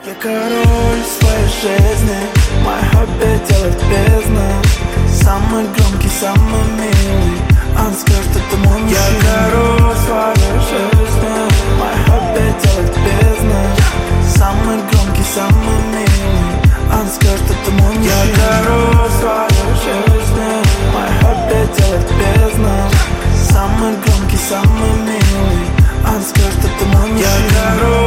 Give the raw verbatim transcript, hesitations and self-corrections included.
Я король своей жизни, мое хобби делать бездна. Самый громкий, самый милый, он скажет, это мой мужчина. Я король своей жизни, мое хобби делать бездна. Самый громкий, самый милый, он скажет, это мой мужчина. Я король своей жизни, мое хобби делать бездна. Самый громкий, самый милый, он скажет, это мой мужчина. Я король